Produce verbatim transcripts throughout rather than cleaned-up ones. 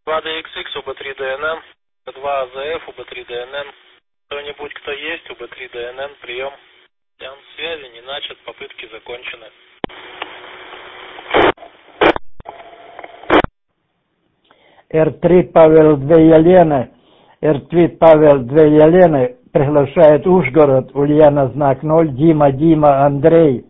два дэ икс икс, УБ три дэ эн эн, два а зэ эф, УБ три дэ эн эн. Кто-нибудь, кто есть, УБ три дэ эн эн, прием. Сеанс связи не начат, попытки закончены. эр три Павел две Елены, эр три Павел две Елены приглашает Ужгород, Ульяна знак ноль, Дима, Дима, Андрей.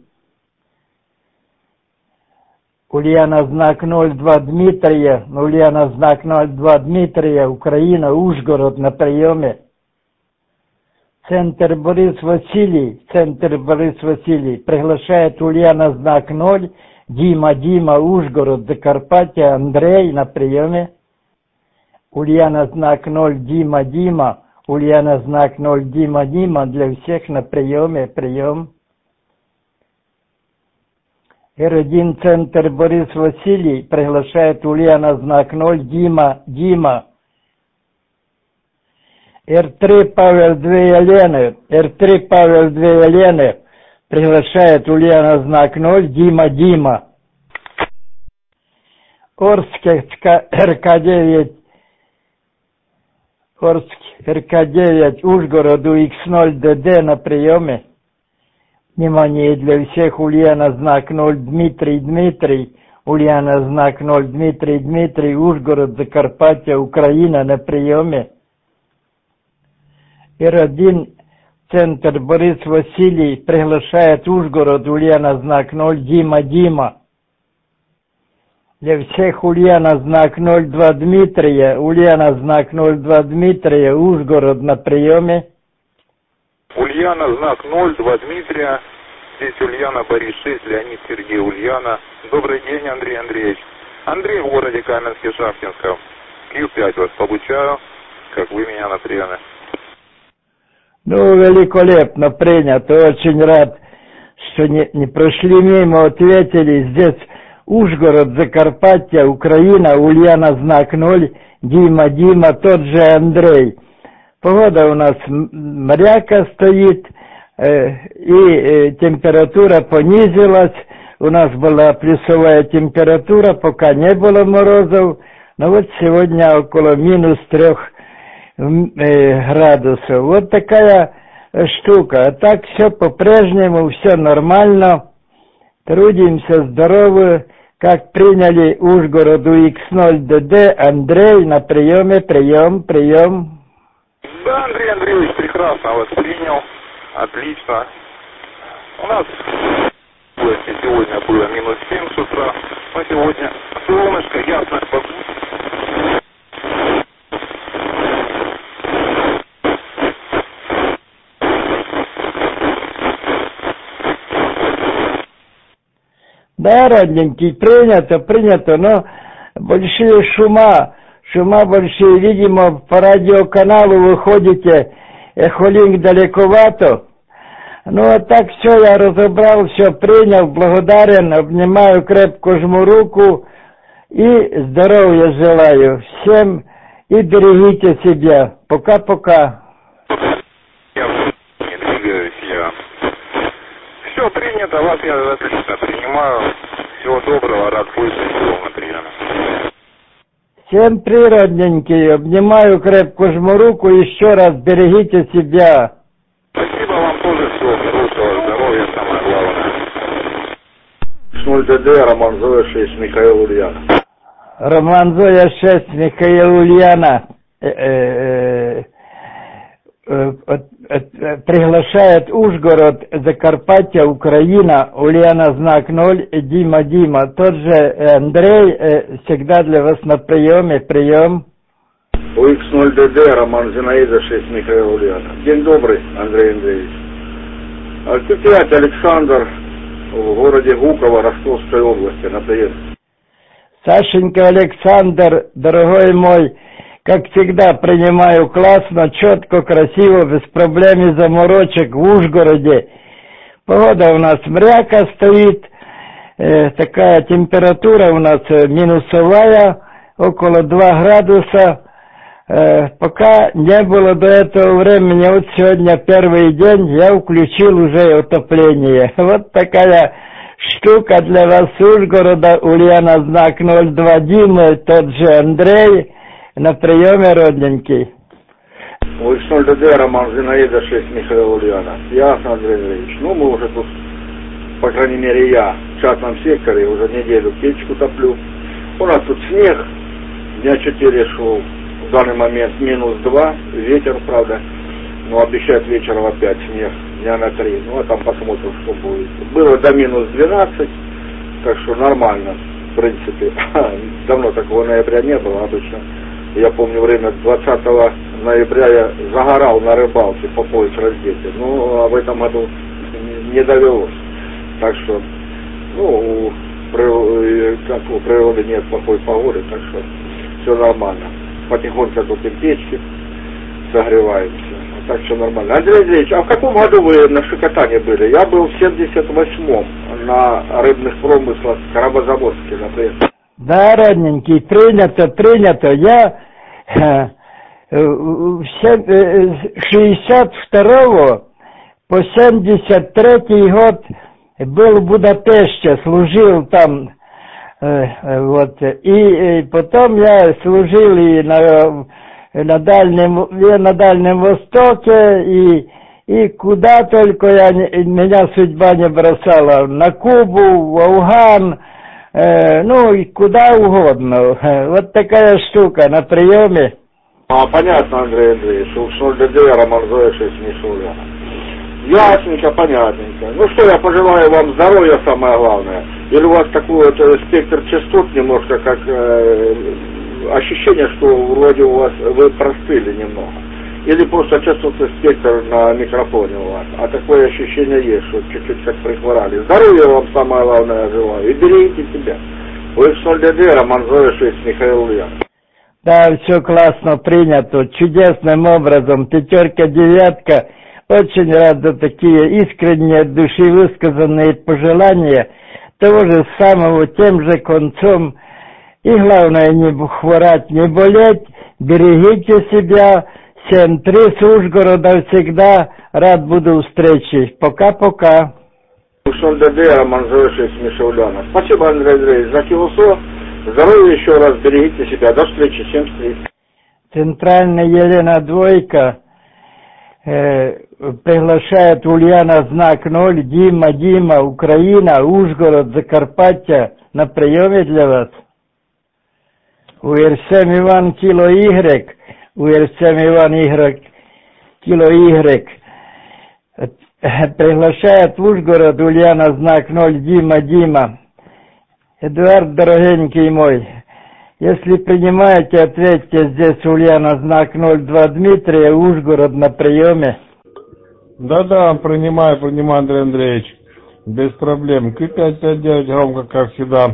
Ульяна знак ноль два Дмитрия, Ульяна знак ноль два Дмитрия, Украина, Ужгород на приеме. Центр Борис Василий, Центр Борис Василий приглашает Ульяна знак ноль, Дима, Дима, Ужгород, Закарпатье, Андрей на приеме. Ульяна знак ноль, Дима, Дима, Ульяна знак ноль, Дима, Дима, для всех на приеме, прием. эр один Центр Борис Василий приглашает Ульяна знак ноль, Дима, Дима. эр три Павел две Елены, эр три Павел две Елены приглашает Ульяна знак ноль, Дима, Дима. Орск, эр ка девять, Орск, эр ка девять, Ужгороду икс ноль дэ дэ на приеме. Внимание для всех, Ульяна знак ноль, Дмитрий, Дмитрий, Ульяна знак ноль, Дмитрий, Дмитрий, Ужгород, Закарпатье, Украина на приеме. эр один Центр Борис Василий приглашает Ужгород, Ульяна знак ноль, Дима, Дима. Для всех Ульяна знак ноль два Дмитрия, Ульяна знак ноль два Дмитрия, Ужгород на приеме. Ульяна знак ноль два Дмитрия, здесь Ульяна Борис шесть, Леонид Сергей Ульяна. Добрый день, Андрей Андреевич. Андрей в городе Каменске-Шахтинском. Q пять вас получаю, как вы меня на приеме. Ну, великолепно принято, очень рад, что не, не прошли мимо, ответили. Здесь Ужгород, Закарпатье, Украина, Ульяна знак ноль, Дима, Дима, тот же Андрей. Погода у нас мряка стоит, э, и э, температура понизилась. У нас была плюсовая температура, пока не было морозов. Но вот сегодня около минус трех э, градусов. Вот такая штука. А так все по-прежнему, все нормально. Трудимся здорово. Как приняли Ужгороду икс ноль дэ дэ, Андрей на приеме, прием, прием. Да, Андрей Андреевич, прекрасно вас принял. Отлично. У нас в области сегодня было минус семь с утра, но сегодня солнышко, ясная погода. Да, родненький, принято, принято, но большие шума, шума большие, видимо, по радиоканалу выходите, эхолинк далековато. Ну, а так все, я разобрал, все принял, благодарен, обнимаю, крепко жму руку и здоровья желаю всем и берегите себя. Пока-пока. Я не двигаюсь, я. Все принято, вас я отлично принимаю. Всего доброго, рад слышать, всего на приеме. Всем природненький, обнимаю, крепко жму руку, еще раз берегите себя. Спасибо вам тоже, всего хорошего, здоровья, самое главное. ноль дэ дэ, Роман Зоя шесть, Михаил Ульяна. Роман Зоя шесть, Михаил Ульяна. Э -э -э -э приглашает Ужгород, Закарпатье, Украина, Ульяна знак ноль, Дима, Дима. Тот же Андрей э, всегда для вас на приеме, прием. У икс ноль дэ дэ, Роман Зинаида шесть, Михаил Ульяна. День добрый, Андрей Андреевич. Q пять, Александр, в городе Гуково, Ростовской области, на прием. Сашенька Александр, дорогой мой, как всегда, принимаю классно, четко, красиво, без проблем и заморочек в Ужгороде. Погода у нас мряка стоит, э, такая температура у нас минусовая, около двух градусов. Э, пока не было до этого времени, вот сегодня первый день, я включил уже отопление. Вот такая штука для вас Ужгорода, Ульяна знак ноль два Дима, тот же Андрей. на приеме, родненький. У икс ноль дэ дэ, Роман Зинаида шесть, Михаил Ульянов. Ясно, Андрей Андреевич. Ну, мы уже тут, по крайней мере, я в частном секторе уже неделю печку топлю. У нас тут снег, дня четыре шел, в данный момент минус два, ветер, правда, но обещают вечером опять снег, дня на три. Ну, а там посмотрим, что будет. Было до минус двенадцать, так что нормально, в принципе. Давно такого ноября не было обычно. Я помню, время двадцатого ноября я загорал на рыбалке по пояс раздетый. Ну, а в этом году не довелось. Так что, ну, у, как, у природы нет плохой погоды, так что все нормально. Потихоньку тут и печки согреваемся. Так все нормально. Андрей Андреевич, а в каком году вы на Шикотане были? Я был в семьдесят восьмом на рыбных промыслах в Карабазаводске, например. Да, родненький, принято, принято. Я э, с шестьдесят второго по семьдесят третий год был в Будапеште, служил там, э, вот, и, и потом я служил и на, на, Дальнем, и на Дальнем Востоке, и, и куда только я, меня судьба не бросала, на Кубу, в Афган, Э, ну, и куда угодно. Вот такая штука на приеме. А, понятно, Андрей Андреевич. У икс ноль дэ дэ, Роман Зоя шесть, Мишуля. Ясненько, понятненько. Ну что, я пожелаю вам здоровья, самое главное. Или у вас такой вот спектр частот немножко, как э, ощущение, что вроде у вас вы простыли немного. Или просто частотный спектр на микрофоне у вас. А такое ощущение есть, что чуть-чуть как прихворали. Здоровья вам самое главное желаю. И берегите себя. У икс ноль дэ дэ, Роман Зоя шесть, Михаил Ульянов. Да, все классно принято, чудесным образом. Пятерка, девятка. Очень рад за такие искренние, от души высказанные пожелания. Того же самого, тем же концом. И главное, не хворать, не болеть. Берегите себя. семь три с Ужгорода всегда рад буду встрече. Пока-пока. икс ноль дэ дэ, Роман Зоя шесть, Миша Ульянов. Спасибо, Андрей Андреевич, за килосо. Здоровья еще раз, берегите себя. До встречи, семь три. Центральная Елена Двойка э, приглашает Ульяна знак ноль. Дима, Дима, Украина, Ужгород, Закарпаття на приеме для вас. У эр семь Иван Кило Y. У эр семь Иван Y, Кило Y, приглашает в Ужгород Ульяна знак ноль, Дима, Дима. Эдуард, дорогенький мой, если принимаете, ответьте, здесь Ульяна знак ноль два, Дмитрия, Ужгород на приеме. Да-да, принимаю, принимаю, Андрей Андреевич, без проблем. Q пять пять девять громко, как всегда.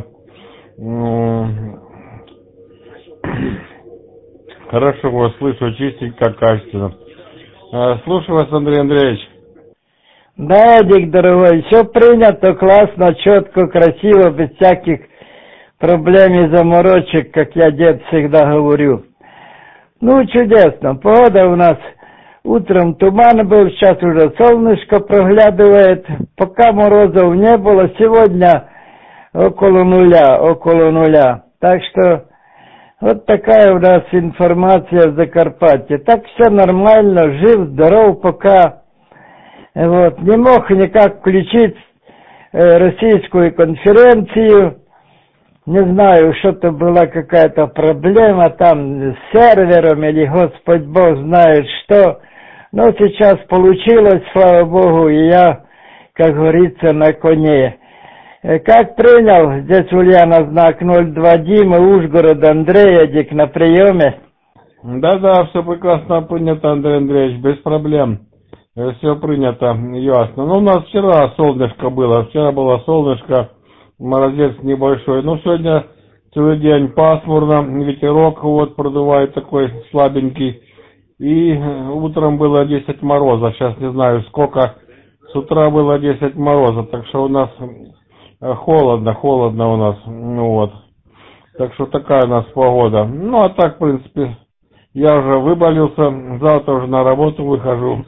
Хорошо вас слышу, чистенько, качественно. Слушаю вас, Андрей Андреевич. Да, Эдик, дорогой, все принято, классно, четко, красиво, без всяких проблем и заморочек, как я, дед, всегда говорю. Ну, чудесно, погода у нас утром туман был, сейчас уже солнышко проглядывает, пока морозов не было, сегодня около нуля, около нуля. Так что вот такая у нас информация в Закарпатье. Так все нормально, жив, здоров пока. Вот, не мог никак включить э, российскую конференцию. Не знаю, что-то была какая-то проблема там с сервером или Господь Бог знает что. Но сейчас получилось, слава Богу, и я, как говорится, на коне. Как принял, здесь Ульяна знак ноль два, Дима, Ужгород, Андрей, Эдик на приеме. Да-да, все прекрасно принято, Андрей Андреевич, без проблем. Все принято, ясно. Ну, у нас вчера солнышко было, вчера было солнышко, морозец небольшой. Ну, сегодня целый день пасмурно, ветерок вот продувает такой слабенький. И утром было десять мороза, сейчас не знаю сколько. С утра было десять мороза, так что у нас холодно, холодно у нас, ну вот. Так что такая у нас погода. Ну, а так, в принципе, я уже выболелся, завтра уже на работу выхожу.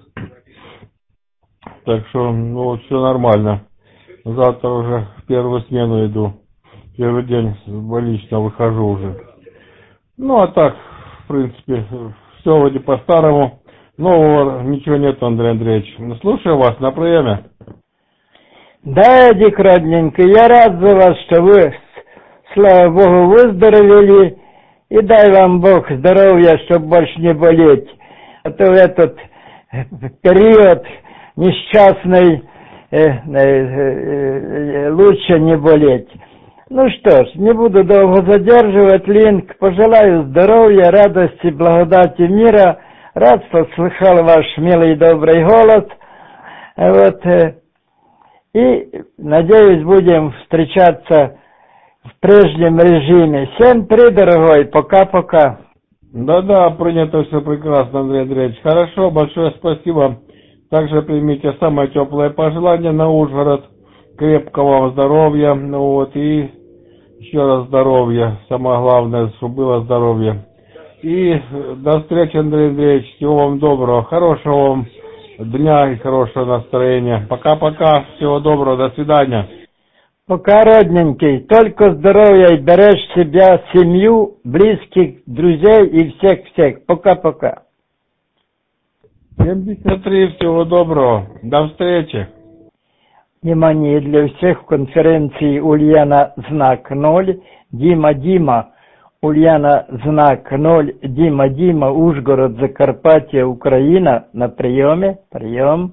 Так что, ну, вот все нормально. Завтра уже в первую смену иду. Первый день больнично выхожу уже. Ну, а так, принципе, все вроде по-старому. Нового ничего нет, Андрей Андреевич. Слушаю вас на приеме. Да, Эдик, родненький, я рад за вас, что вы, слава Богу, выздоровели. И дай вам Бог здоровья, чтобы больше не болеть. А то в этот период несчастный э, э, э, лучше не болеть. Ну что ж, не буду долго задерживать линк. Пожелаю здоровья, радости, благодати, мира. Рад, что слыхал ваш милый и добрый голос. Вот, э, и, надеюсь, будем встречаться в прежнем режиме. Всем при, дорогой, пока-пока. Да-да, принято все прекрасно, Андрей Андреевич. Хорошо, большое спасибо. Также примите самое теплое пожелание на Ужгород. Крепкого вам здоровья, ну вот, и еще раз здоровья. Самое главное, чтобы было здоровье. И до встречи, Андрей Андреевич. Всего вам доброго, хорошего вам дня и хорошего настроения. Пока-пока, всего доброго, до свидания. Пока, родненький, только здоровья и берешь себя, семью, близких, друзей и всех-всех. Пока-пока. семьдесят три, всего доброго, до встречи. Внимание для всех в конференции Ульяна знак ноль, Дима Дима, Ульяна знак ноль, Дима Дима, Ужгород, Закарпатье, Украина, на приеме, прием.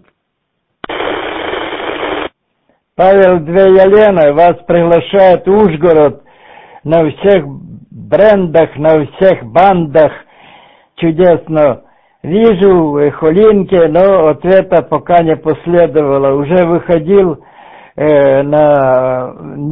Павел Две Елены вас приглашает Ужгород на всех брендах, на всех бандах. Чудесно. Вижу Холинки, но ответа пока не последовало. Уже выходил э, на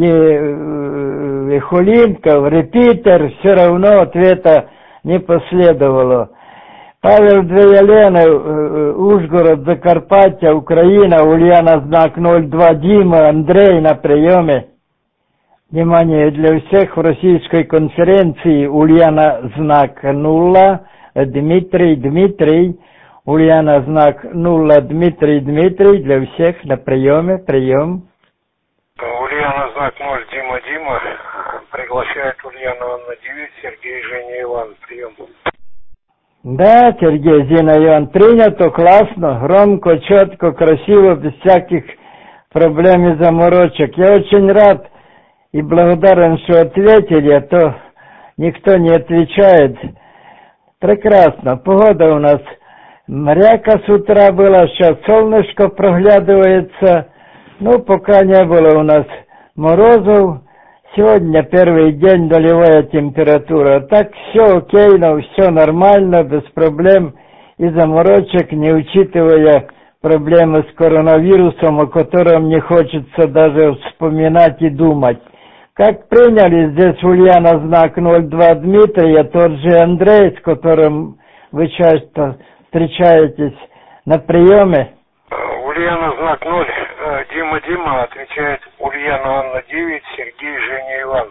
не Холинка, в репитер, все равно ответа не последовало. Павел Две Елены, Ужгород, Закарпаття, Украина, Ульяна знак ноль два, Дима, Андрей на приеме. Внимание для всех в российской конференции Ульяна знак нула, Дмитрий, Дмитрий, Ульяна знак нула, Дмитрий, Дмитрий, для всех на приеме, прием. Ульяна знак ноль, Дима, Дима, приглашает Ульяна Анна девять, Сергей, Женя, Иван, прием. Да, Сергей, Зина, Иван, принято, классно, громко, четко, красиво, без всяких проблем и заморочек. Я очень рад и благодарен, что ответили, а то никто не отвечает. Прекрасно, погода у нас мряка с утра была, сейчас солнышко проглядывается, ну, пока не было у нас морозов. Сегодня первый день нулевая температура. Так все окейно, все нормально, без проблем и заморочек, не учитывая проблемы с коронавирусом, о котором не хочется даже вспоминать и думать. Как приняли здесь Ульяна знак ноль два Дмитрия, тот же Андрей, с которым вы часто встречаетесь на приеме? Ульяна знак ноль, Дима Дима, отвечает Ульяна Анна девять, Сергей, Женя, Иван.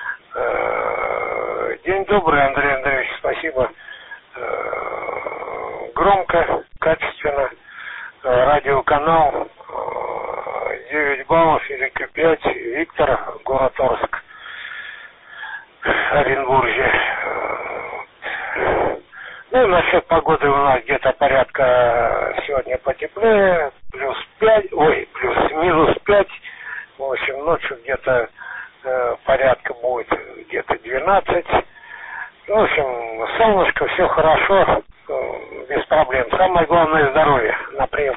День добрый, Андрей Андреевич, спасибо. Громко, качественно, радиоканал, девять баллов или пять, Виктор, город Орск, Оренбурге. Ну, насчет погоды у нас где-то порядка сегодня потеплее, плюс пять, ой, плюс минус пять, в общем, ночью где-то э, порядка будет где-то двенадцать. В общем, солнышко, все хорошо, э, без проблем. Самое главное здоровье. На прием.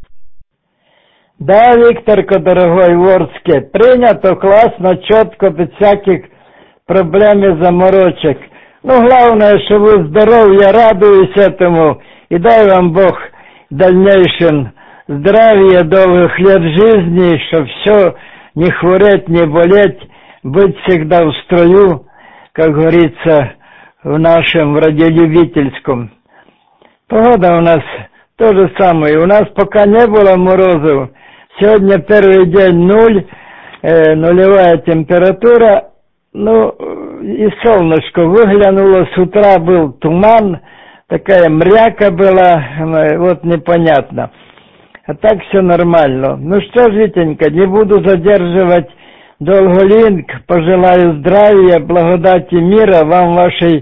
Да, Викторка, дорогой, в Орске, принято, классно, четко, без всяких проблем и заморочек. Ну, главное, что вы здоровы, я радуюсь этому, и дай вам Бог в дальнейшем здравия, долгих лет жизни, чтобы все, не хвореть, не болеть, быть всегда в строю, как говорится, в нашем радиолюбительском. Погода у нас то же самое, у нас пока не было морозов, сегодня первый день нуль, э, нулевая температура. Ну, и солнышко выглянуло, с утра был туман, такая мряка была, вот непонятно. А так все нормально. Ну что ж, Витенька, не буду задерживать долго линк, пожелаю здравия, благодати мира вам, вашей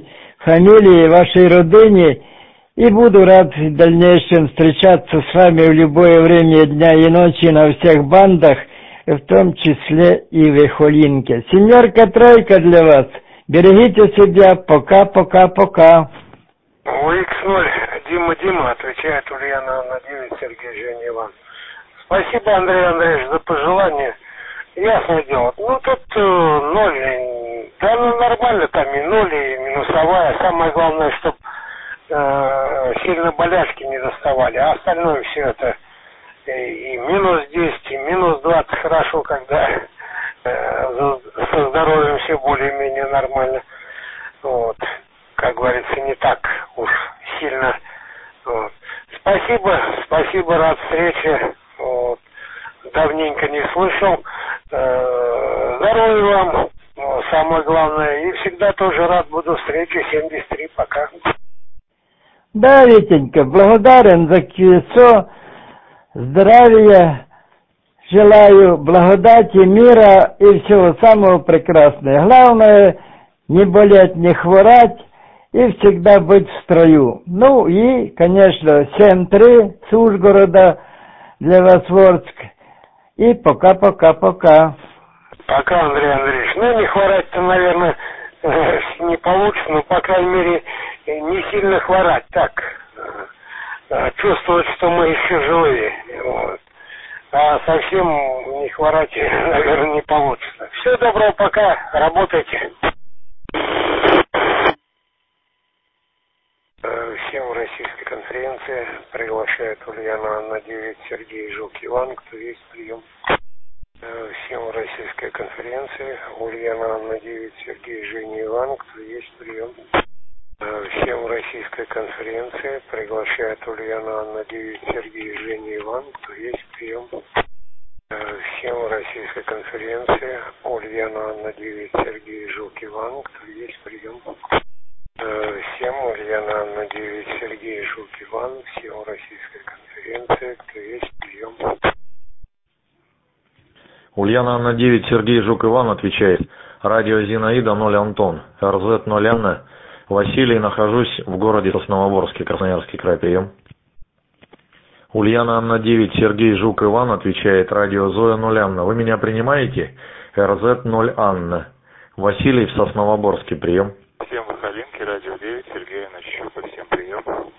фамилии, вашей родине, и буду рад в дальнейшем встречаться с вами в любое время дня и ночи на всех бандах, в том числе и в Эхолинке. Семерка, тройка для вас. Берегите себя. Пока-пока-пока. икс ноль, Дима, Дима, отвечает Ульяна Анна девять, Сергей, Женя, Иван. Спасибо, Андрей Андреевич, за пожелание. Ясное дело. Ну, тут э, ноль, да, ну, нормально, там и ноль, и минусовая. Самое главное, чтобы э, сильно болячки не доставали, а остальное все это и, и минус десять, и минус двадцать хорошо, когда э, со здоровьем все более-менее нормально. Вот. Как говорится, не так уж сильно. Вот. Спасибо, спасибо, рад встрече. Вот. Давненько не слышал. Э, здоровья вам, самое главное. И всегда тоже рад буду встрече. семьдесят три, пока. Да, Витенька, благодарен за все. Здравия. Желаю благодати, мира и всего самого прекрасного. Главное, не болеть, не хворать и всегда быть в строю. Ну и, конечно, семь три с Ужгорода для вас, Ворск. И пока-пока-пока. Пока, Андрей Андреевич. Ну, не хворать-то, наверное, не получится, но, по крайней мере, не сильно хворать. Так, чувствовать, что мы еще живые. Вот. А совсем не хворать, наверное, не получится. Всего доброго, пока. Работайте. Всем российской конференции приглашает Ульяна Анна девять, Сергей Жук Иван, кто есть прием. Всем российской конференции Ульяна Анна девять, Сергей Женя Иван, кто есть прием. Всем российской конференции приглашает Ульяна Анна девять, Сергей Женя Иван, кто есть прием. Всем российской конференции Ульяна Анна девять, Сергей Жук Иван, кто есть прием. Всем Ульяна Анна девять, Сергей Жук Иван, всем российской конференции, кто есть прием. Ульяна Анна девять, Сергей Жук Иван отвечает. Радио Зинаида ноль Антон, эр зет ноль Анна. Василий, нахожусь в городе Сосновоборске, Красноярский край, прием. Ульяна Анна девять, Сергей Жук Иван отвечает. Радио Зоя ноль Анна. Вы меня принимаете? эр зет ноль Анна. Василий в Сосновоборске, прием. Всем в Халинке, радио девять, Сергей Нащупа, всем прием.